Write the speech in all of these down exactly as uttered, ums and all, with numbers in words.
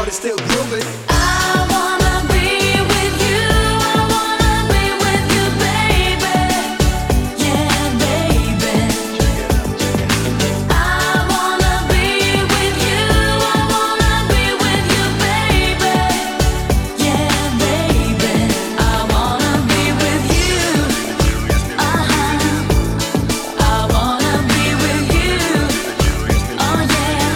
party still grooving. I wanna be with you, I wanna be with you, baby. Yeah, baby. I wanna be with you, I wanna be with you, baby. Yeah, baby. I wanna be with you. Uh-huh. I wanna be with you. Oh yeah.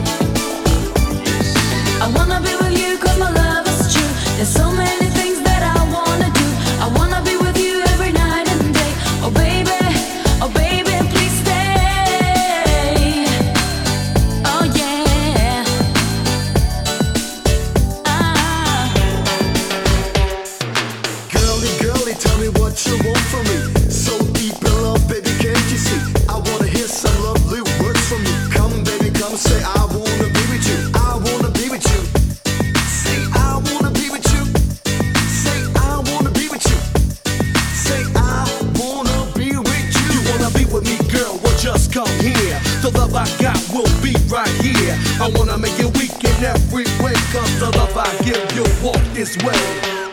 I wanna be with you 'cause my love is true. There's so many things that I wanna do. I wanna be with you every night and day. Oh baby, oh baby, please stay. Oh yeah. Ah. Girly, girly, tell me what you want from me. So deep in love, baby, can't you see? I wanna hear some lovely words from you. Come, baby, come, say I wanna be with you. I wanna be with you. Say I wanna be with you. Say I wanna be with you. Say I wanna be with you. You wanna be with me, girl? Well, just come here. The love I got will be right here. I wanna make it weak in every way, 'cause the love I give you walk this way.